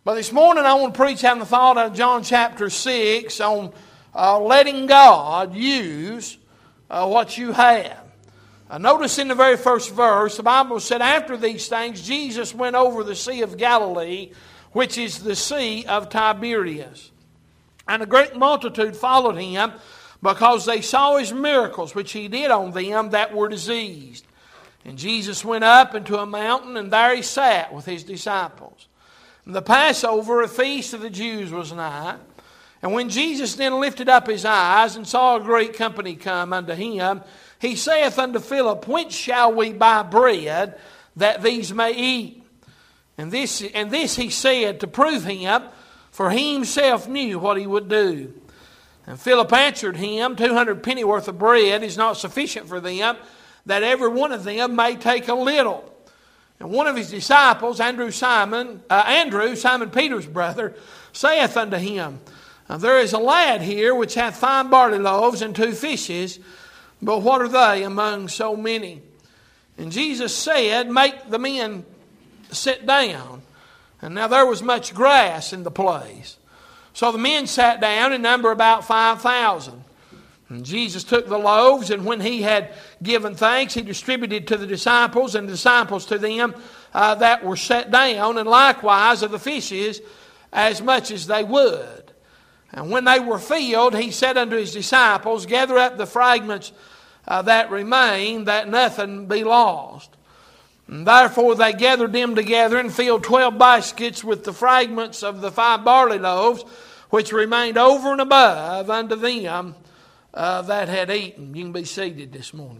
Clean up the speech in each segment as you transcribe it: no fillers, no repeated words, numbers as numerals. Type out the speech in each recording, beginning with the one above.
But this morning I want to preach out of the thought of John chapter 6 on letting God use what you have. Notice in the very first verse, the Bible said, after these things, Jesus went over the Sea of Galilee, which is the Sea of Tiberias. And a great multitude followed him, because they saw his miracles, which he did on them that were diseased. And Jesus went up into a mountain, and there he sat with his disciples. And the Passover, a feast of the Jews, was nigh. And when Jesus then lifted up his eyes, and saw a great company come unto him, he saith unto Philip, Whence shall we buy bread, that these may eat? And this he said to prove him, for he himself knew what he would do. And Philip answered him, 200 pennyworth of bread is not sufficient for them, that every one of them may take a little. And one of his disciples, Andrew, Simon Peter's brother, saith unto him, There is a lad here which hath 5 barley loaves and 2 fishes, but what are they among so many? And Jesus said, Make the men sit down. And now there was much grass in the place. So the men sat down, in number about 5,000. And Jesus took the loaves, and when he had given thanks, he distributed to the disciples, and the disciples to them that were set down, and likewise of the fishes, as much as they would. And when they were filled, he said unto his disciples, Gather up the fragments that remain, that nothing be lost. And therefore they gathered them together, and filled 12 baskets with the fragments of the 5 barley loaves, which remained over and above unto them that had eaten. You can be seated this morning.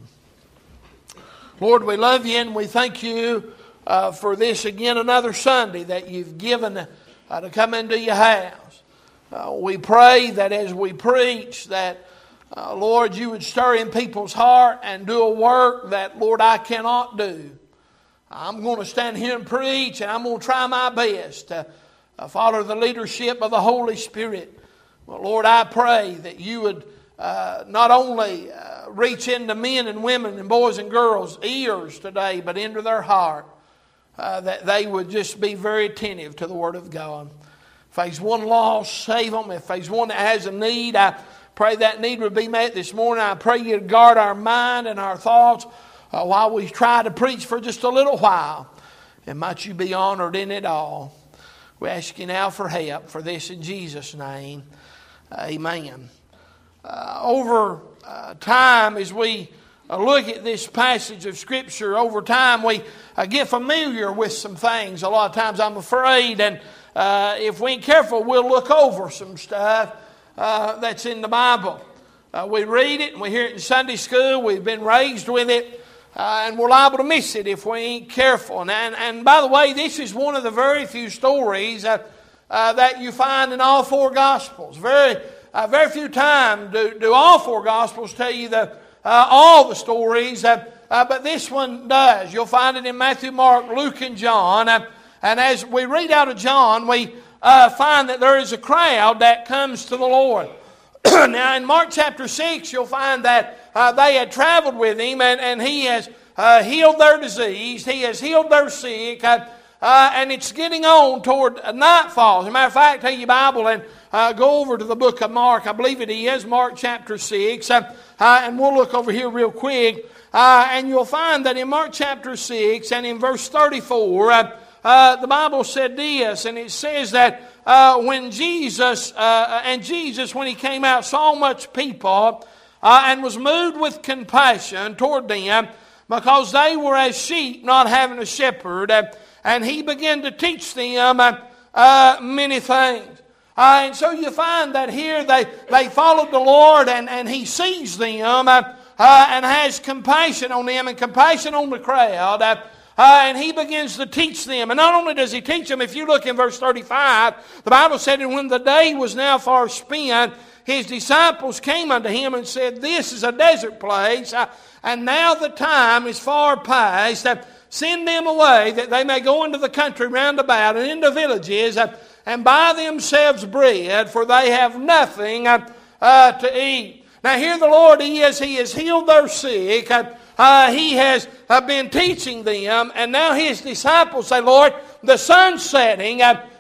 Lord, we love you, and we thank you for this again, another Sunday that you've given to come into your house. We pray that as we preach that, Lord, you would stir in people's heart and do a work that, Lord, I cannot do. I'm going to stand here and preach, and I'm going to try my best to follow the leadership of the Holy Spirit. Well, Lord, I pray that you would not only reach into men and women and boys and girls' ears today, but into their heart, that they would just be very attentive to the Word of God. If there's one lost, save them. If there's one that has a need, I pray that need would be met this morning. I pray you to guard our mind and our thoughts while we try to preach for just a little while. And might you be honored in it all. We ask you now for help for this in Jesus' name. Amen. Over time, as we look at this passage of Scripture, over time we get familiar with some things. A lot of times I'm afraid, and if we ain't careful, we'll look over some stuff that's in the Bible. We read it and we hear it in Sunday school. We've been raised with it. And we're liable to miss it if we ain't careful. And by the way, this is one of the very few stories that you find in all 4 Gospels. Very few times do all 4 Gospels tell you all the stories, but this one does. You'll find it in Matthew, Mark, Luke, and John. And as we read out of John, we find that there is a crowd that comes to the Lord. Now in Mark chapter 6, you'll find that they had traveled with him, and he has healed their disease. He has healed their sick. And it's getting on toward nightfall. As a matter of fact, take your Bible and go over to the book of Mark. I believe it is Mark chapter 6. And we'll look over here real quick. And you'll find that in Mark chapter 6 and in verse 34, the Bible said this, and it says that when Jesus, when he came out, saw much people, and was moved with compassion toward them, because they were as sheep not having a shepherd, and he began to teach them many things. And so you find that here they followed the Lord, and he sees them and has compassion on them and compassion on the crowd. And he begins to teach them. And not only does he teach them, if you look in verse 35, the Bible said, And when the day was now far spent, his disciples came unto him and said, This is a desert place, and now the time is far past. Send them away, that they may go into the country round about and into villages, and buy themselves bread, for they have nothing to eat. Now here the Lord is. He has healed their sick. He has been teaching them. And now his disciples say, Lord, the sun's setting.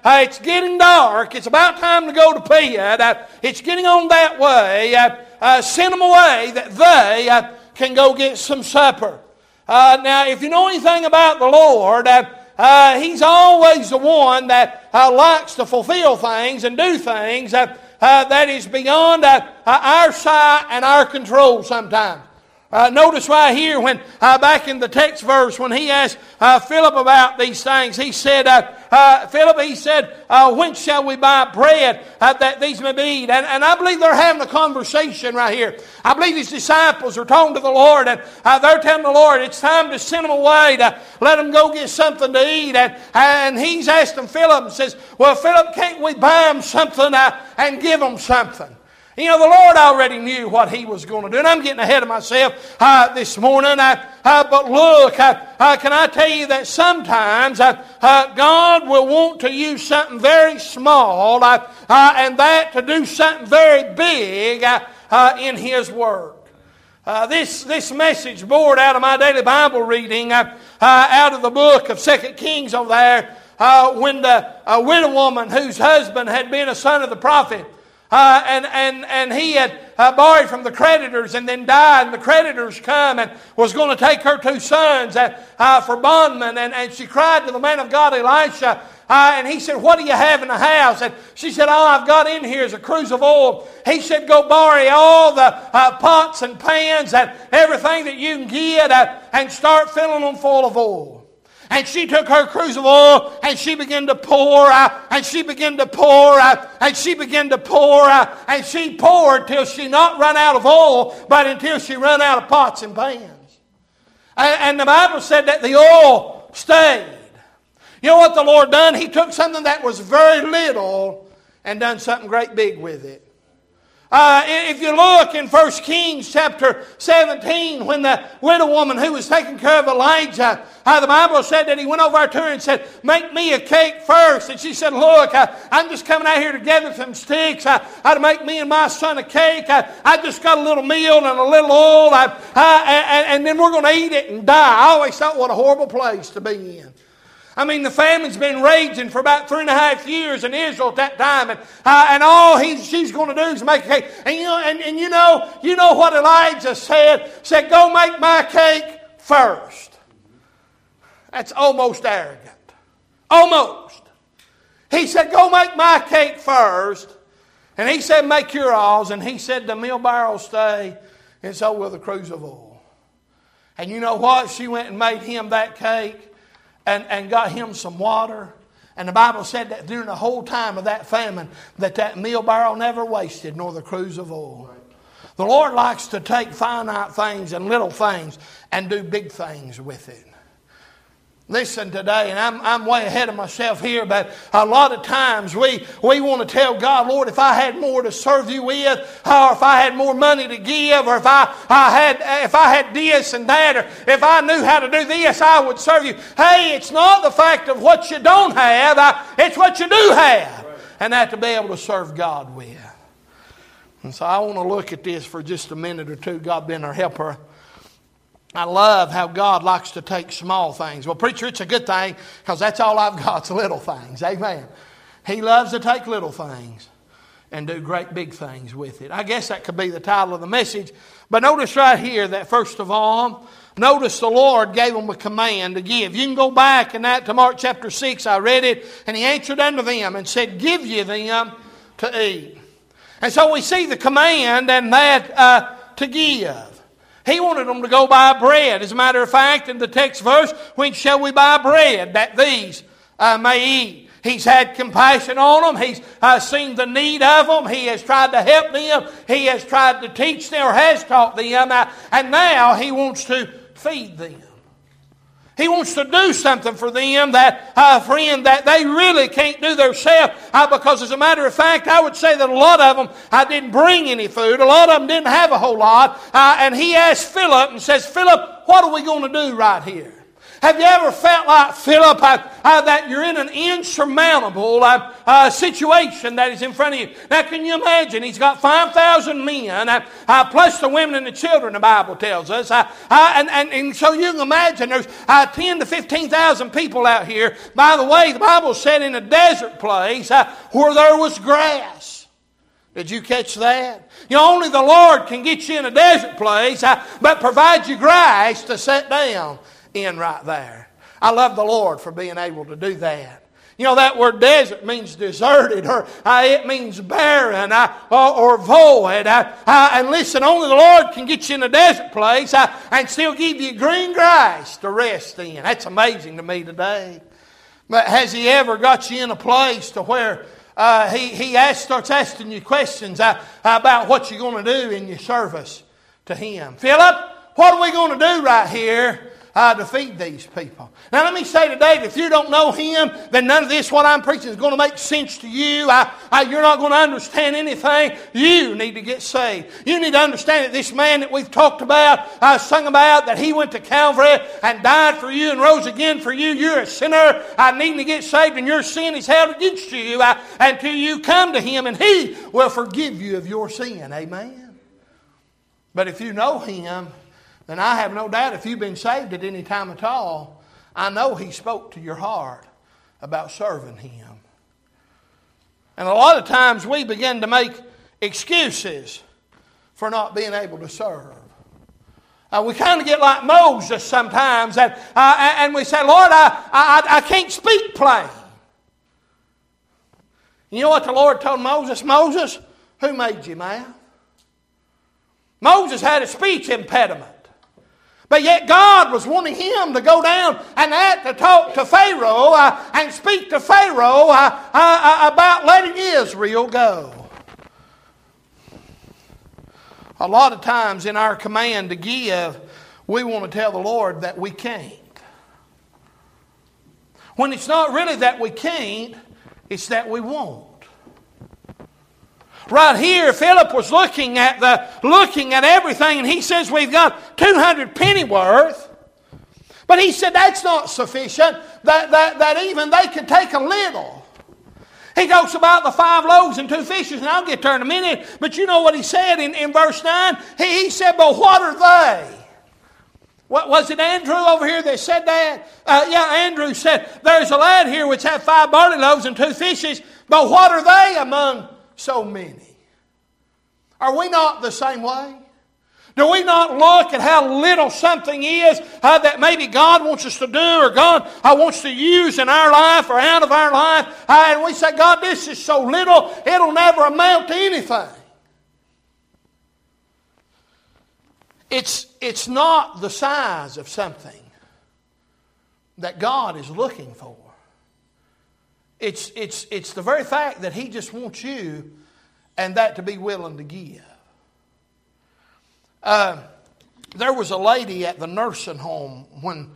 it's getting dark. It's about time to go to bed. It's getting on that way. Send them away that they can go get some supper. Now, if you know anything about the Lord, He's always the one that likes to fulfill things and do things that is beyond our sight and our control sometimes. Notice right here when back in the text verse when he asked Philip about these things, he said, Philip, he said, when shall we buy bread that these may be eat? And I believe they're having a conversation right here. I believe his disciples are talking to the Lord, and they're telling the Lord it's time to send them away to let them go get something to eat. And he's asking Philip and says, well, Philip, can't we buy them something and give them something? You know, the Lord already knew what He was going to do. And I'm getting ahead of myself this morning. But look, can I tell you that sometimes God will want to use something very small and that to do something very big in His work. This message board out of my daily Bible reading out of the book of 2 Kings over there when a widow woman whose husband had been a son of the prophet and he had borrowed from the creditors and then died, and the creditors come and was going to take her 2 sons for bondmen, and she cried to the man of God Elisha, and he said, what do you have in the house? And she said, all I've got in here is a cruse of oil. He said, go borrow all the pots and pans and everything that you can get and start filling them full of oil. And she took her cruse of oil and she began to pour and she began to pour and she began to pour and she poured till she not run out of oil, but until she run out of pots and pans. And the Bible said that the oil stayed. You know what the Lord done? He took something that was very little and done something great big with it. If you look in 1 Kings chapter 17, when the widow woman who was taking care of Elijah, the Bible said that he went over to her and said, make me a cake first. And she said, look, I'm just coming out here to gather some sticks to make me and my son a cake. I just got a little meal and a little oil, and then we're going to eat it and die. I always thought what a horrible place to be in. I mean, the famine's been raging for about 3.5 years in Israel at that time, and all she's going to do is make a cake. And you know what Elijah said? Said, go make my cake first. That's almost arrogant. Almost. He said, go make my cake first. And he said, make yours. And he said, the meal barrel stay, and so will the cruse of oil. And you know what? She went and made him that cake. And got him some water. And the Bible said that during the whole time of that famine, that meal barrel never wasted, nor the cruse of oil. The Lord likes to take finite things and little things and do big things with it. Listen today, and I'm way ahead of myself here, but a lot of times we want to tell God, Lord, if I had more to serve you with, or if I had more money to give, or if I had this and that, or if I knew how to do this, I would serve you. Hey, it's not the fact of what you don't have, it's what you do have, and that to be able to serve God with. And so I want to look at this for just a minute or two, God being our helper. I love how God likes to take small things. Well, preacher, it's a good thing because that's all I've got is little things. Amen. He loves to take little things and do great big things with it. I guess that could be the title of the message. But notice right here that first of all, notice the Lord gave them a command to give. You can go back in that to Mark chapter 6. I read it. And He answered unto them and said, give ye them to eat. And so we see the command and that to give. He wanted them to go buy bread. As a matter of fact, in the text verse, when shall we buy bread that these may eat? He's had compassion on them. He's seen the need of them. He has tried to help them. He has tried to teach them or has taught them. And now He wants to feed them. He wants to do something for them that, friend, that they really can't do themselves. Because as a matter of fact, I would say that a lot of them didn't bring any food. A lot of them didn't have a whole lot. And He asked Philip and says, Philip, what are we going to do right here? Have you ever felt like Philip, that you're in an insurmountable situation that is in front of you? Now, can you imagine? He's got 5,000 men, plus the women and the children, the Bible tells us. And so you can imagine there's 10 to 15,000 people out here. By the way, the Bible said in a desert place where there was grass. Did you catch that? You know, only the Lord can get you in a desert place, but provide you grass to sit down in right there. I love the Lord for being able to do that. You know, that word desert means deserted, or it means barren, or void. And listen, only the Lord can get you in a desert place and still give you green grass to rest in. That's amazing to me today. But has He ever got you in a place to where He starts asking you questions about what you're going to do in your service to Him? Philip, what are we going to do right here to feed these people? Now let me say today, if you don't know Him, then none of this, what I'm preaching, is going to make sense to you. You're not going to understand anything. You need to get saved. You need to understand that this man that we've talked about, sung about, that He went to Calvary and died for you and rose again for you. You're a sinner needing to get saved, and your sin is held against you until you come to Him, and He will forgive you of your sin. Amen? But if you know Him, then I have no doubt if you've been saved at any time at all, I know He spoke to your heart about serving Him. And a lot of times we begin to make excuses for not being able to serve. We kind of get like Moses sometimes, and we say, Lord, I can't speak plain. You know what the Lord told Moses? Moses, who made your mouth? Moses had a speech impediment. But yet God was wanting him to go down and to talk to Pharaoh and speak to Pharaoh about letting Israel go. A lot of times in our command to give, we want to tell the Lord that we can't. When it's not really that we can't, it's that we won't. Right here, Philip was looking at everything, and he says we've got 200 pennyworth. But he said that's not sufficient. That even they could take a little. He talks about the 5 loaves and 2 fishes, and I'll get there in a minute. But you know what he said in verse 9? He said, "But what are they?" What was it, Andrew over here that said that? Andrew said, "There's a lad here which have 5 barley loaves and 2 fishes, but what are they among so many?" Are we not the same way? Do we not look at how little something is that maybe God wants us to do, or God wants to use in our life or out of our life, and we say, God, this is so little, it'll never amount to anything. It's not the size of something that God is looking for. It's the very fact that He just wants you and that to be willing to give. There was a lady at the nursing home when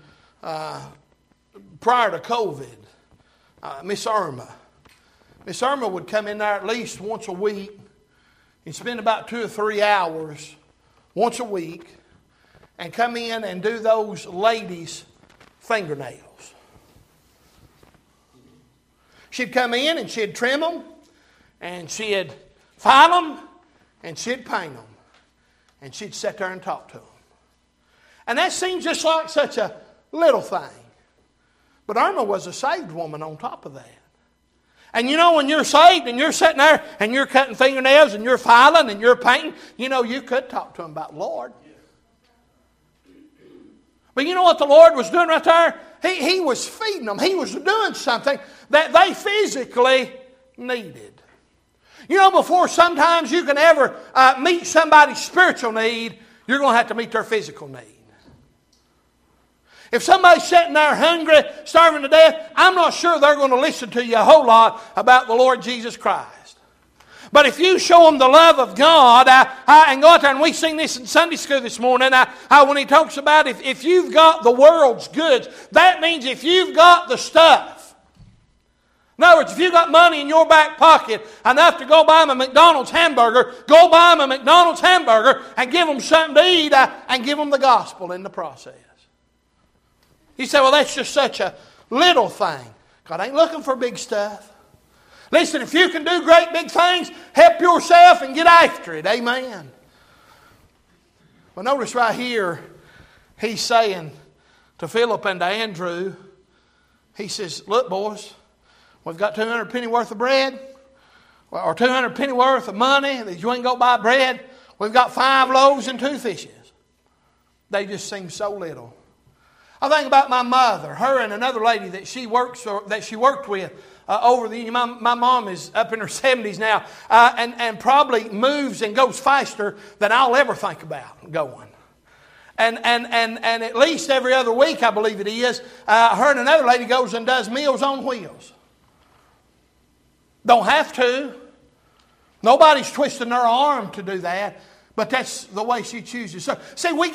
prior to COVID, Miss Irma. Miss Irma would come in there at least once a week and spend about 2 or 3 hours once a week and come in and do those ladies' fingernails. She'd come in and she'd trim them, and she'd file them, and she'd paint them, and she'd sit there and talk to them. And that seems just like such a little thing. But Irma was a saved woman on top of that. And you know, when you're saved and you're sitting there and you're cutting fingernails and you're filing and you're painting, you know, you could talk to them about the Lord. But you know what the Lord was doing right there? He was feeding them. He was doing something that they physically needed. You know, before sometimes you can ever meet somebody's spiritual need, you're going to have to meet their physical need. If somebody's sitting there hungry, starving to death, I'm not sure they're going to listen to you a whole lot about the Lord Jesus Christ. But if you show them the love of God, and go out there, and we sing this in Sunday school this morning, when he talks about if you've got the world's goods, that means if you've got the stuff. In other words, if you've got money in your back pocket enough to go buy them a McDonald's hamburger, go buy them a McDonald's hamburger and give them something to eat and give them the gospel in the process. You say, well, that's just such a little thing. God ain't looking for big stuff. Listen, if you can do great big things, help yourself and get after it. Amen. Well, notice right here, he's saying to Philip and to Andrew, he says, look, boys, we've got 200 penny worth of bread, or 200 penny worth of money that you ain't go buy bread. We've got 5 loaves and 2 fishes. They just seem so little. I think about my mother, her and another lady that she worked with over the years. My mom is up in her 70s now, and probably moves and goes faster than I'll ever think about going. And at least every other week, I believe it is, her and another lady goes and does Meals on Wheels. Don't have to. Nobody's twisting their arm to do that. But that's the way she chooses. So, see, we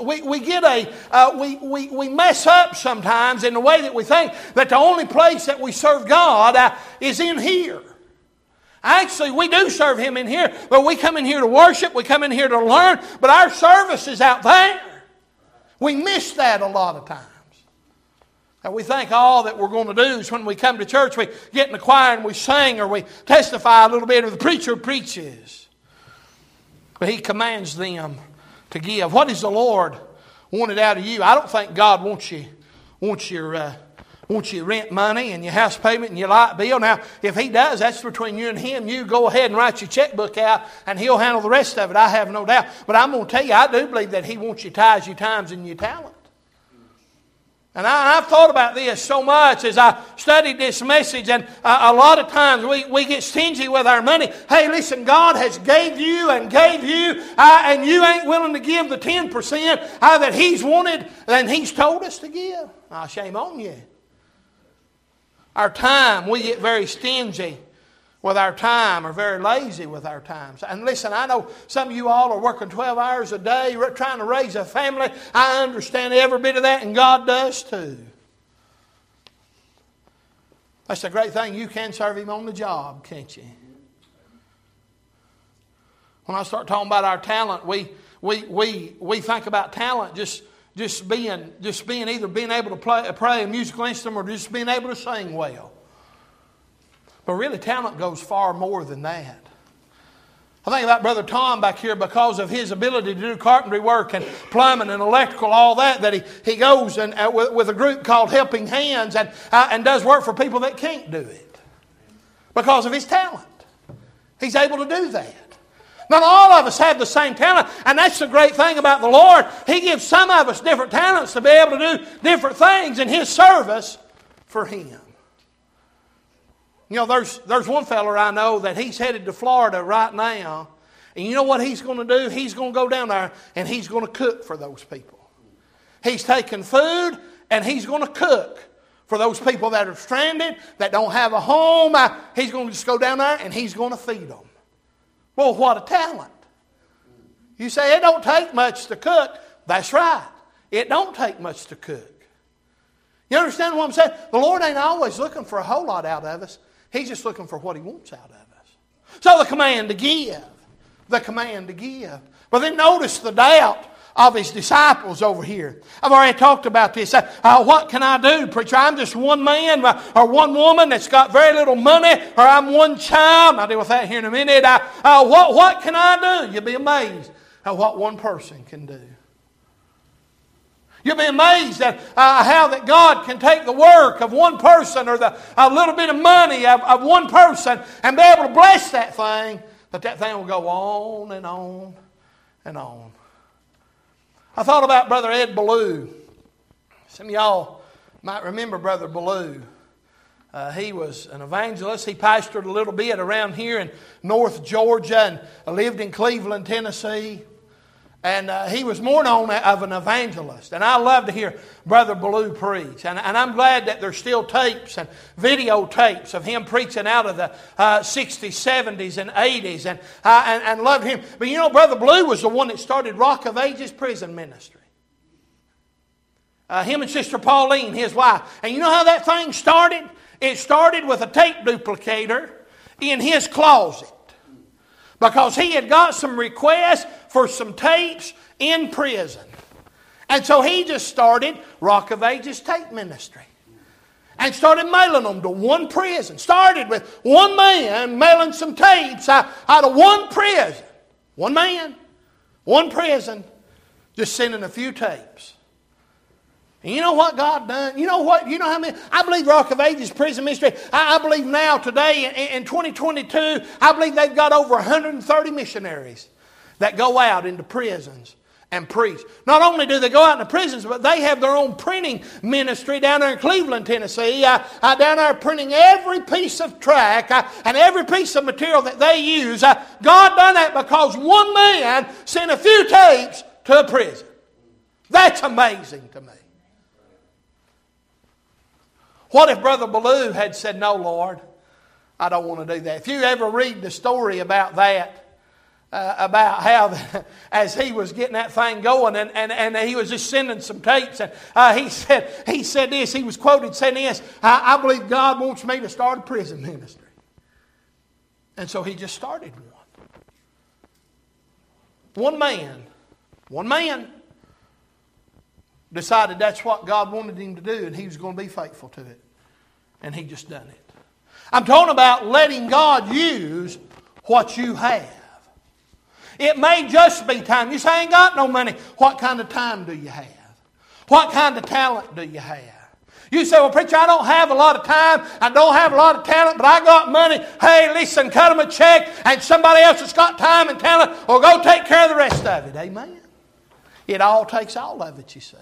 mess up sometimes in the way that we think that the only place that we serve God is in here. Actually, we do serve Him in here, but we come in here to worship, we come in here to learn, but our service is out there. We miss that a lot of times. And we think all that we're going to do is when we come to church, we get in the choir and we sing, or we testify a little bit, or the preacher preaches. But He commands them to give. What does the Lord wanted out of you? I don't think God wants your rent money and your house payment and your light bill. Now, if He does, that's between you and Him. You go ahead and write your checkbook out, and He'll handle the rest of it. I have no doubt. But I'm going to tell you, I do believe that He wants your tithes, your times, and your talent. And I've thought about this so much as I studied this message, and a lot of times we get stingy with our money. Hey, listen, God has gave you, and you ain't willing to give the 10% that He's wanted, and He's told us to give. Shame on you. Our time, we get very stingy with our time, or very lazy with our time. And listen, I know some of you all are working 12 hours a day trying to raise a family. I understand every bit of that, and God does too. That's a great thing. You can serve Him on the job, can't you? When I start talking about our talent, we think about talent just being either being able to play a musical instrument, or just being able to sing well. But really, talent goes far more than that. I think about Brother Tom back here, because of his ability to do carpentry work and plumbing and electrical, all that he goes and with a group called Helping Hands and does work for people that can't do it. Because of his talent. He's able to do that. Not all of us have the same talent, and that's the great thing about the Lord. He gives some of us different talents to be able to do different things in His service for Him. You know, there's one fella I know that he's headed to Florida right now. And you know what he's going to do? He's going to go down there and he's going to cook for those people. He's taking food and he's going to cook for those people that are stranded, that don't have a home. He's going to just go down there and he's going to feed them. Well, what a talent. You say it don't take much to cook. That's right. It don't take much to cook. You understand what I'm saying? The Lord ain't always looking for a whole lot out of us. He's just looking for what He wants out of us. So the command to give. The command to give. But then notice the doubt of His disciples over here. I've already talked about this. What can I do, preacher? I'm just one man or one woman that's got very little money, or I'm one child. I'll deal with that here in a minute. What can I do? You'll be amazed at what one person can do. You'll be amazed at how that God can take the work of one person, or a little bit of money of one person, and be able to bless that thing. But that thing will go on and on and on. I thought about Brother Ed Ballou. Some of y'all might remember Brother Ballou. He was an evangelist. He pastored a little bit around here in North Georgia and lived in Cleveland, Tennessee. And he was more known of an evangelist. And I love to hear Brother Ballou preach. And I'm glad that there's still tapes and videotapes of him preaching out of the 60s, 70s, and 80s. And loved him. But you know, Brother Ballou was the one that started Rock of Ages prison ministry. Him and Sister Pauline, his wife. And you know how that thing started? It started with a tape duplicator in his closet. Because he had got some requests for some tapes in prison. And so he just started Rock of Ages tape ministry. And started mailing them to one prison. Started with one man mailing some tapes out of one prison. One man, one prison, just sending a few tapes. And you know what God done? You know what? You know how many? I believe Rock of Ages prison ministry. I believe now today in 2022, I believe they've got over 130 missionaries that go out into prisons and preach. Not only do they go out into prisons, but they have their own printing ministry down there in Cleveland, Tennessee. Down there printing every piece of tract and every piece of material that they use. God done that because one man sent a few tapes to a prison. That's amazing to me. What if Brother Ballou had said, "No, Lord, I don't want to do that"? If you ever read the story about that, about how as he was getting that thing going and he was just sending some tapes and he said this, he was quoted saying this, I believe God wants me to start a prison ministry. And so he just started one. One man decided that's what God wanted him to do and he was going to be faithful to it. And he just done it. I'm talking about letting God use what you have. It may just be time. You say, I ain't got no money. What kind of time do you have? What kind of talent do you have? You say, well, preacher, I don't have a lot of time. I don't have a lot of talent, but I got money. Hey, listen, cut them a check and somebody else that's got time and talent will go take care of the rest of it. Amen? It all takes all of it, you see.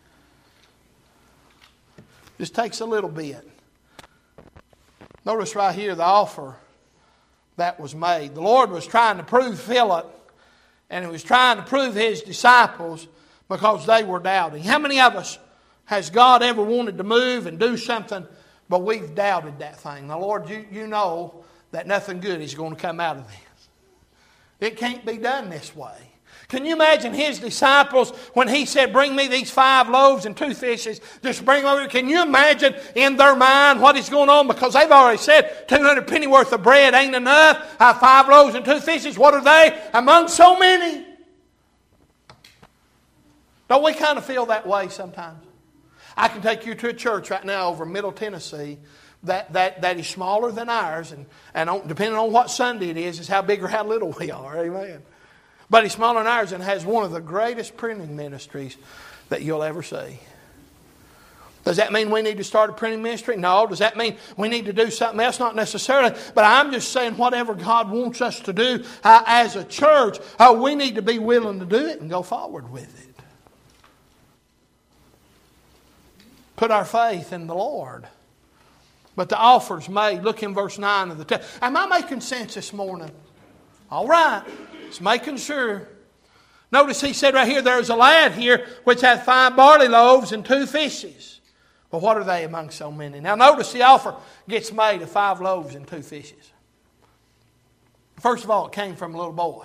Just takes a little bit. Notice right here the offer that was made. The Lord was trying to prove Philip and He was trying to prove His disciples because they were doubting. How many of us has God ever wanted to move and do something, but we've doubted that thing? Now, Lord, you know that nothing good is going to come out of this. It can't be done this way. Can you imagine His disciples when He said, bring me these 5 loaves and 2 fishes, just bring them over? Can you imagine in their mind what is going on? Because they've already said 200 penny worth of bread ain't enough. 5 loaves and 2 fishes, what are they among so many? Don't we kind of feel that way sometimes? I can take you to a church right now over Middle Tennessee that is smaller than ours, and depending on what Sunday it is how big or how little we are. Amen. But he's smaller than ours and has one of the greatest printing ministries that you'll ever see. Does that mean we need to start a printing ministry? No. Does that mean we need to do something else? Not necessarily. But I'm just saying whatever God wants us to do as a church, we need to be willing to do it and go forward with it. Put our faith in the Lord. But the offer's made. Look in verse 9 of the text. Am I making sense this morning? All right. Just making sure. Notice he said right here, there's a lad here which hath 5 barley loaves and 2 fishes. Well, what are they among so many? Now notice the offer gets made of 5 loaves and 2 fishes. First of all, it came from a little boy.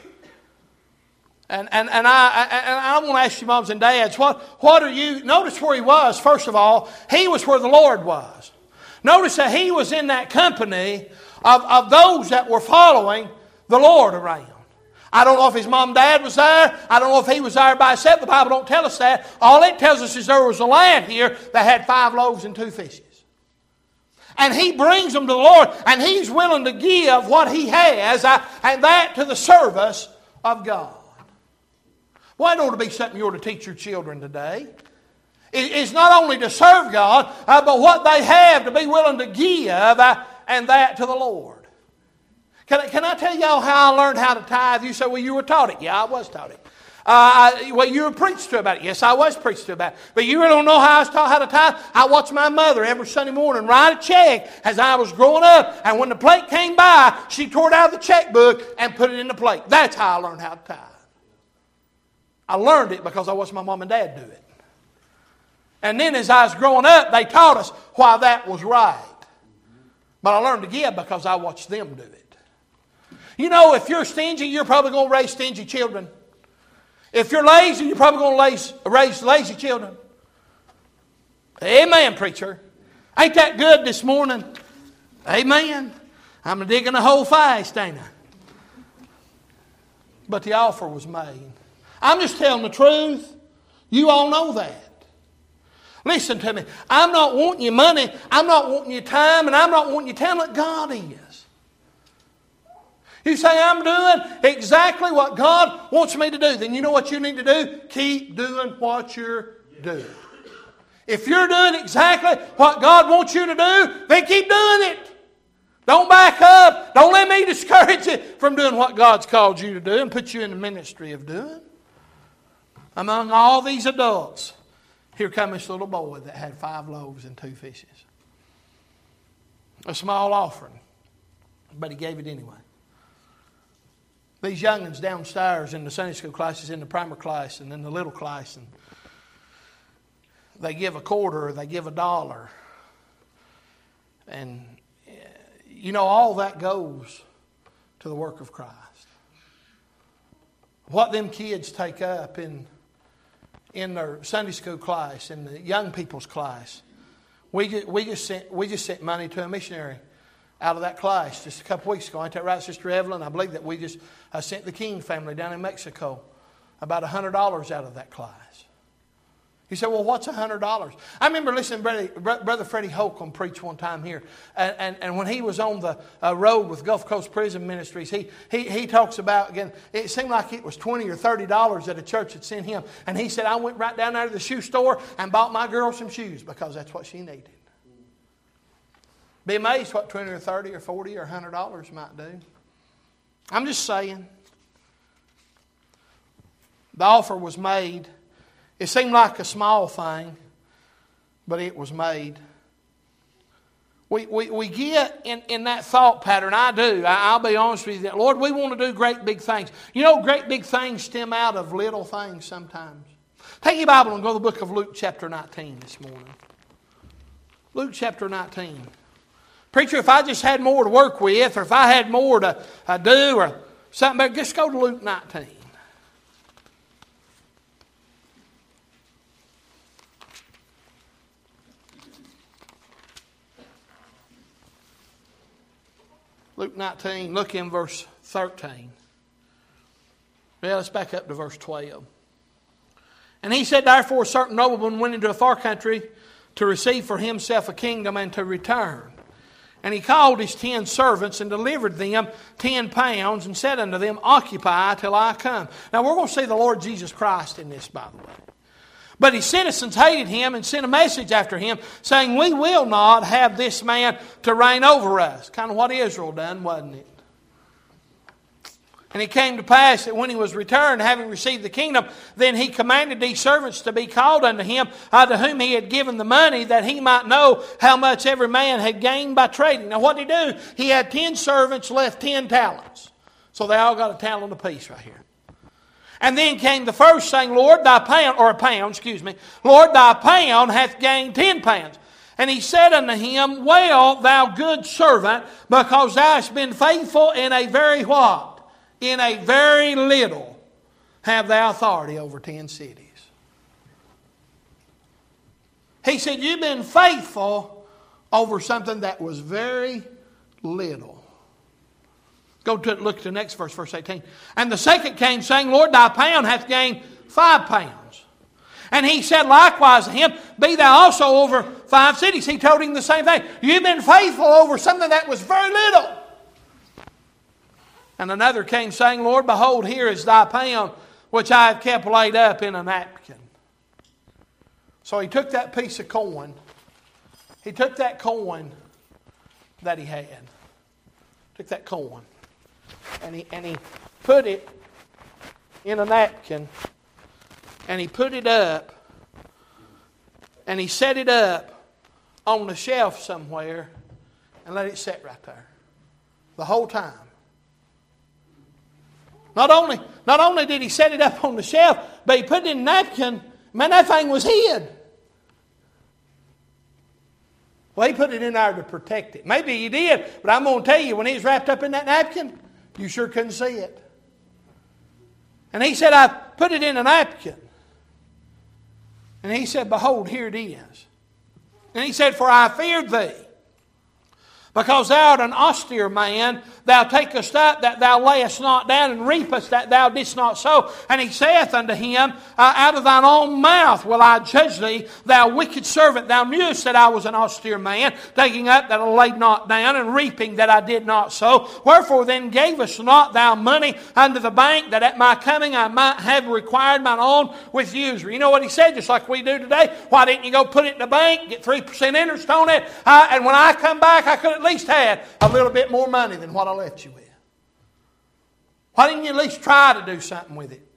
And I want to ask you, moms and dads, what are you? Notice where he was. First of all, he was where the Lord was. Notice that he was in that company of those that were following the Lord around. I don't know if his mom and dad was there. I don't know if he was there by himself. The Bible don't tell us that. All it tells us is there was a lad here that had 5 loaves and 2 fishes. And he brings them to the Lord, and he's willing to give what he has, and that to the service of God. Well, it ought to be something you ought to teach your children today. It's not only to serve God, but what they have to be willing to give, and that to the Lord. Can I tell y'all how I learned how to tithe? You say, well, you were taught it. Yeah, I was taught it. Well, you were preached to about it. Yes, I was preached to about it. But you really don't know how I was taught how to tithe? I watched my mother every Sunday morning write a check as I was growing up. And when the plate came by, she tore it out of the checkbook and put it in the plate. That's how I learned how to tithe. I learned it because I watched my mom and dad do it. And then as I was growing up, they taught us why that was right. But I learned to give because I watched them do it. You know, if you're stingy, you're probably going to raise stingy children. If you're lazy, you're probably going to raise lazy children. Amen, preacher. Ain't that good this morning? Amen. I'm digging a hole fast, ain't I? But the offer was made. I'm just telling the truth. You all know that. Listen to me. I'm not wanting your money. I'm not wanting your time. And I'm not wanting your talent. God is. You say, I'm doing exactly what God wants me to do. Then you know what you need to do? Keep doing what you're doing. If you're doing exactly what God wants you to do, then keep doing it. Don't back up. Don't let me discourage you from doing what God's called you to do and put you in the ministry of doing. Among all these adults, here comes this little boy that had 5 loaves and 2 fishes. A small offering, but he gave it anyway. These young'uns downstairs in the Sunday school classes, in the primer class and in the little class, and they give a quarter or they give $1. And you know, all that goes to the work of Christ. What them kids take up in their Sunday school class, in the young people's class, we just sent money to a missionary out of that class just a couple weeks ago. Ain't that right, Sister Evelyn? I believe that we just sent the King family down in Mexico about $100 out of that class. You say, well, what's $100? I remember listening to Brother Freddie Holcomb preach one time here. And when he was on the road with Gulf Coast Prison Ministries, he talks about, again, it seemed like it was $20 or $30 that a church had sent him. And he said, I went right down there to the shoe store and bought my girl some shoes because that's what she needed. Be amazed what 20 or 30 or 40 or $100 might do. I'm just saying. The offer was made. It seemed like a small thing, but it was made. We get in that thought pattern. I do. I'll be honest with you. That, Lord, we want to do great big things. You know, great big things stem out of little things sometimes. Take your Bible and go to the book of Luke chapter 19 this morning. Luke chapter 19. Preacher, if I just had more to work with, or if I had more to do, or something, just go to Luke 19. Luke 19, look in verse 13. Well, let's back up to verse 12. And he said, therefore, a certain nobleman went into a far country to receive for himself a kingdom and to return. And he called his 10 servants and delivered them 10 pounds and said unto them, occupy till I come. Now we're going to see the Lord Jesus Christ in this, by the way. But his citizens hated him and sent a message after him, saying, we will not have this man to reign over us. Kind of what Israel done, wasn't it? And it came to pass that when he was returned, having received the kingdom, then he commanded these servants to be called unto him, to whom he had given the money, that he might know how much every man had gained by trading. Now what did he do? He had 10 servants, left 10 talents. So they all got a talent apiece right here. And then came the first, saying, Lord, thy pound, Lord, thy pound hath gained 10 pounds. And he said unto him, well, thou good servant, because thou hast been faithful in a very what? In a very little have thou authority over 10 cities. He said, you've been faithful over something that was very little. Look at the next verse, verse 18. And the second came, saying, Lord, thy pound hath gained 5 pounds. And he said likewise to him, be thou also over 5 cities. He told him the same thing. You've been faithful over something that was very little. And another came, saying, Lord, behold, here is thy pound, which I have kept laid up in a napkin. So he took that piece of coin. He took that coin that he had. Took that coin. And he put it in a napkin. And he put it up. And he set it up on the shelf somewhere. And let it sit right there. The whole time. Not only did he set it up on the shelf, but he put it in a napkin. Man, that thing was hid. Well, he put it in there to protect it. Maybe he did, but I'm going to tell you, when he was wrapped up in that napkin, you sure couldn't see it. And he said, I put it in a napkin. And he said, behold, here it is. And he said, for I feared thee, Because thou art an austere man, thou takest up that thou layest not down, and reapest that thou didst not sow. And he saith unto him, out of thine own mouth will I judge thee, thou wicked servant. Thou knewest that I was an austere man, taking up that I laid not down, and reaping that I did not sow. Wherefore then gavest not thou money unto the bank, that at my coming I might have required mine own with usury? You know what he said, just like we do today? Why didn't you go put it in the bank, get 3% interest on it, and when I come back I could at least had a little bit more money than what I left you with? Why didn't you at least try to do something with it?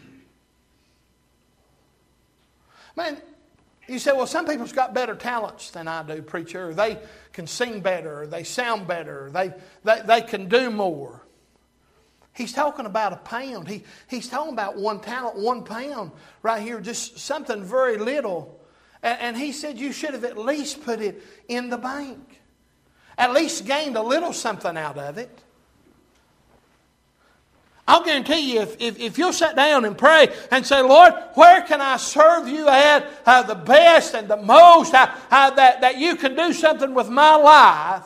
Man, you say, well, some people's got better talents than I do, preacher. Or they can sing better, or they sound better, or they can do more. He's talking about a pound. He's talking about one talent, 1 pound right here, just something very little. And he said you should have at least put it in the bank. At least gained a little something out of it. I'll guarantee you, if you'll sit down and pray and say, Lord, where can I serve you at the best and the most, that you can do something with my life?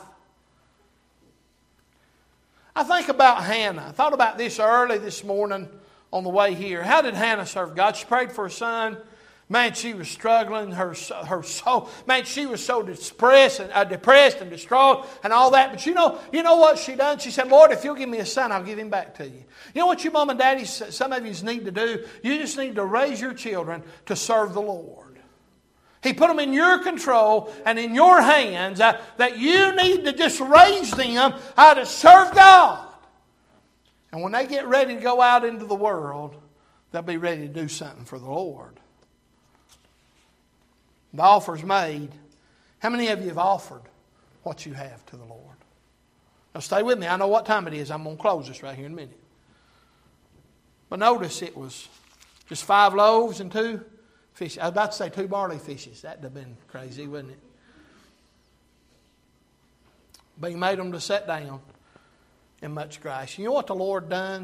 I think about Hannah. I thought about this early this morning on the way here. How did Hannah serve God? She prayed for her son. Man, she was struggling. Her soul. Man, she was so depressed and distraught and all that. But you know what she done? She said, Lord, if you'll give me a son, I'll give him back to you. You know what you mom and daddy, some of you need to do? You just need to raise your children to serve the Lord. He put them in your control and in your hands, that you need to just raise them to serve God. And when they get ready to go out into the world, they'll be ready to do something for the Lord. The offer's made. How many of you have offered what you have to the Lord? Now stay with me. I know what time it is. I'm going to close this right here in a minute. But notice it was just 5 loaves and 2 fishes. I was about to say 2 barley fishes. That'd have been crazy, wouldn't it? But he made them to sit down in much grace. You know what the Lord done?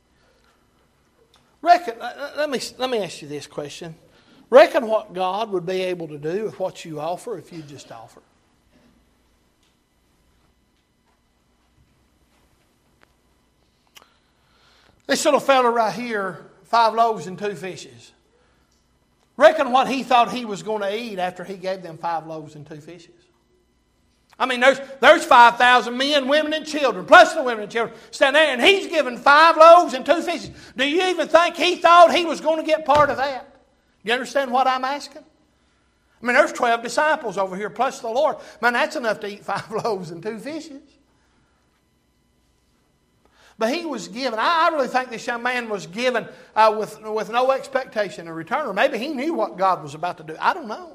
Let me ask you this question. Reckon what God would be able to do with what you offer if you just offer. This little fella right here, 5 loaves and 2 fishes. Reckon what he thought he was going to eat after he gave them 5 loaves and 2 fishes. I mean, there's 5,000 men, women, and children, plus the women and children, standing there, and he's given 5 loaves and 2 fishes. Do you even think he thought he was going to get part of that? You understand what I'm asking? I mean, there's 12 disciples over here, plus the Lord. Man, that's enough to eat 5 loaves and 2 fishes. But he was given, I really think this young man was given with no expectation of return. Or maybe he knew what God was about to do. I don't know.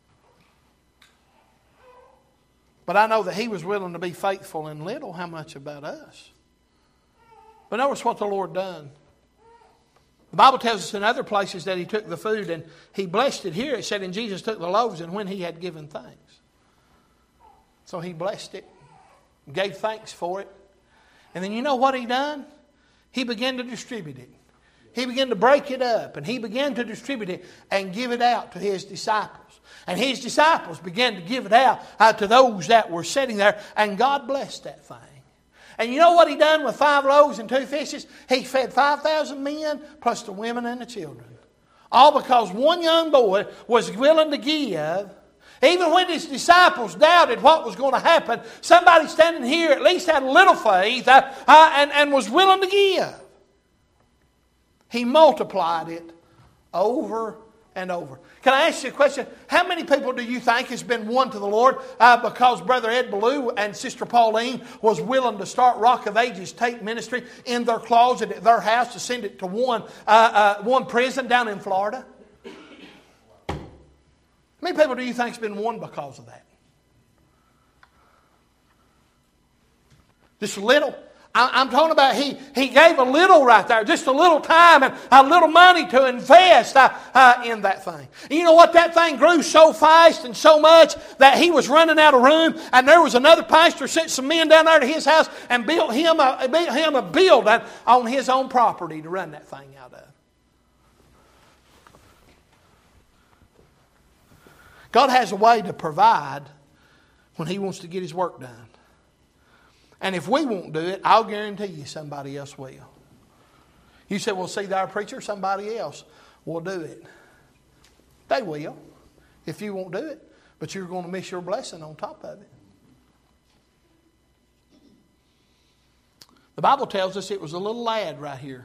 But I know that he was willing to be faithful in little. How much about us? But notice what the Lord done. The Bible tells us in other places that he took the food and he blessed it. Here it said, and Jesus took the loaves and when he had given thanks. So he blessed it, gave thanks for it. And then you know what he done? He began to distribute it. He began to break it up and he began to distribute it and give it out to his disciples. And his disciples began to give it out to those that were sitting there, and God blessed that thing. And you know what he done with 5 loaves and 2 fishes? He fed 5,000 men plus the women and the children. All because one young boy was willing to give. Even when his disciples doubted what was going to happen, somebody standing here at least had a little faith and was willing to give. He multiplied it over and over. Can I ask you a question? How many people do you think has been won to the Lord because Brother Ed Ballou and Sister Pauline was willing to start Rock of Ages tape ministry in their closet at their house to send it to one prison down in Florida? How many people do you think has been won because of that? Just a little. I'm talking about he gave a little right there, just a little time and a little money to invest in that thing. And you know what? That thing grew so fast and so much that he was running out of room, and there was another pastor sent some men down there to his house and built him a building on his own property to run that thing out of. God has a way to provide when he wants to get his work done. And if we won't do it, I'll guarantee you somebody else will. You say, well, see, our preacher, somebody else will do it. They will, if you won't do it. But you're going to miss your blessing on top of it. The Bible tells us it was a little lad right here.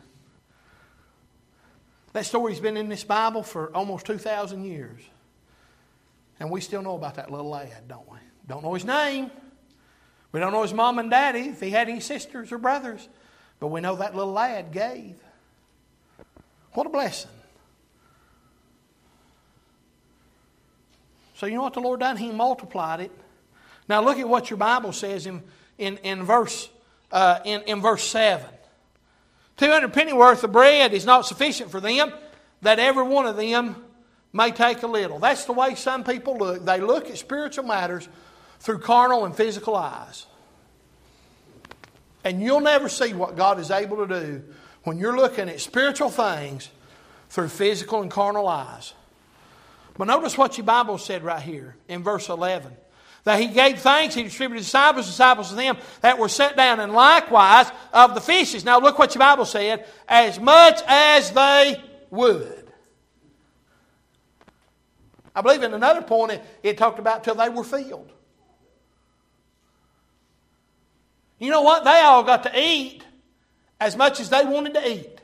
That story's been in this Bible for almost 2,000 years. And we still know about that little lad, don't we? Don't know his name. We don't know his mom and daddy, if he had any sisters or brothers. But we know that little lad gave. What a blessing. So you know what the Lord done? He multiplied it. Now look at what your Bible says in verse 7. 200 pennyworth of bread is not sufficient for them, that every one of them may take a little. That's the way some people look. They look at spiritual matters through carnal and physical eyes. And you'll never see what God is able to do when you're looking at spiritual things through physical and carnal eyes. But notice what your Bible said right here in verse 11. That he gave thanks, he distributed disciples to them that were set down, and likewise of the fishes. Now look what your Bible said, as much as they would. I believe in another point it talked about till they were filled. You know what? They all got to eat as much as they wanted to eat.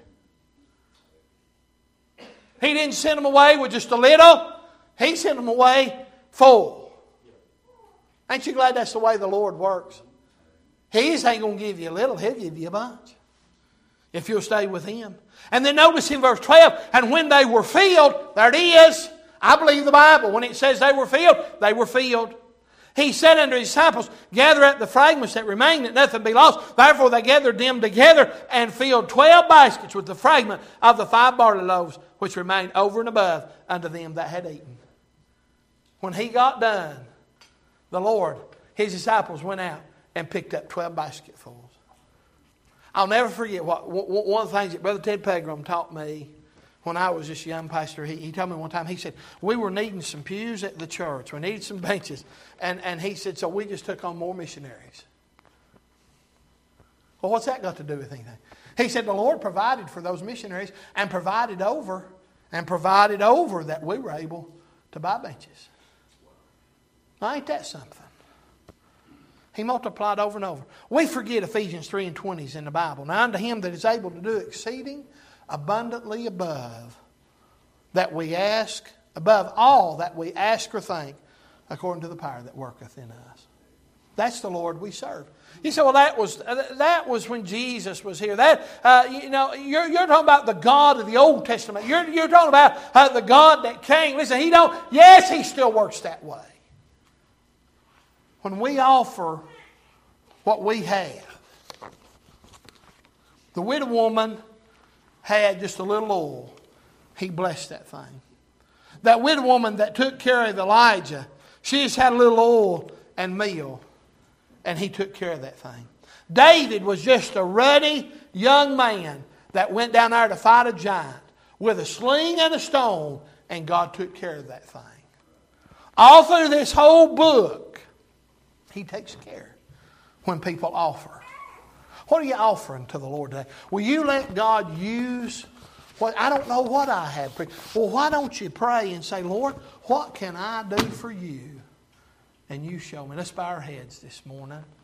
He didn't send them away with just a little. He sent them away full. Ain't you glad that's the way the Lord works? He ain't going to give you a little. He'll give you a bunch. If you'll stay with Him. And then notice in verse 12, and when they were filled, there it is. I believe the Bible. When it says they were filled, they were filled. He said unto His disciples, gather up the fragments that remain, that nothing be lost. Therefore they gathered them together and filled 12 baskets with the fragment of the 5 barley loaves, which remained over and above unto them that had eaten. When He got done, the Lord, His disciples went out and picked up 12 basketfuls. I'll never forget one of the things that Brother Ted Pegram taught me when I was just a young pastor. He told me one time, he said, we were needing some pews at the church. We needed some benches. And he said, so we just took on more missionaries. Well, what's that got to do with anything? He said, the Lord provided for those missionaries and provided over that we were able to buy benches. Now, ain't that something? He multiplied over and over. We forget Ephesians 3 and 20 is in the Bible. Now unto Him that is able to do exceeding abundantly above that we ask, above all that we ask or think, according to the power that worketh in us. That's the Lord we serve. You say, well, that was when Jesus was here. You're talking about the God of the Old Testament. You're talking about the God that came. Listen, He still works that way. When we offer what we have, the widow woman had just a little oil. He blessed that thing. That widow woman that took care of Elijah, she just had a little oil and meal, and he took care of that thing. David was just a ruddy young man that went down there to fight a giant with a sling and a stone, and God took care of that thing. All through this whole book, He takes care when people offer. What are you offering to the Lord today? Will you let God use what? I don't know what I have. Well, why don't you pray and say, Lord, what can I do for you? And you show me. Let's bow our heads this morning.